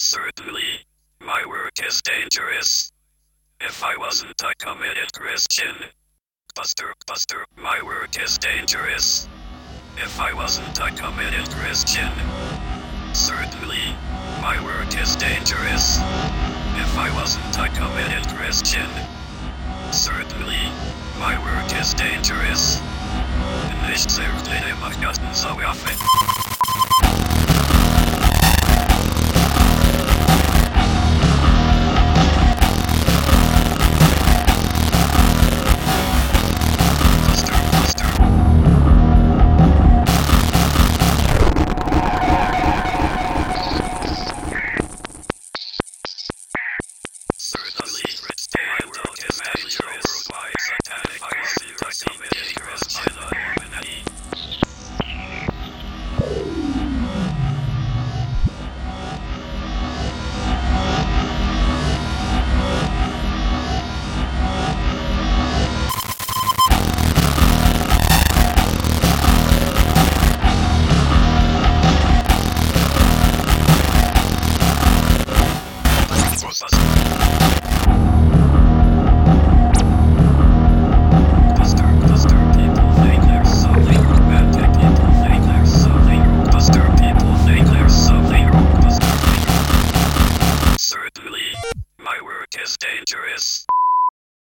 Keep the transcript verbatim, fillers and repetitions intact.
Certainly, my work is dangerous. If I wasn't a committed Christian, Buster, Buster, my work is dangerous. If I wasn't a committed Christian, certainly, my work is dangerous. If I wasn't a committed Christian, certainly, my work is dangerous. Nicht sehr kleine Magnaten Sauerfe. Certainly, my work is dangerous. Worldwide satanic I committed Christian humanity. Buster.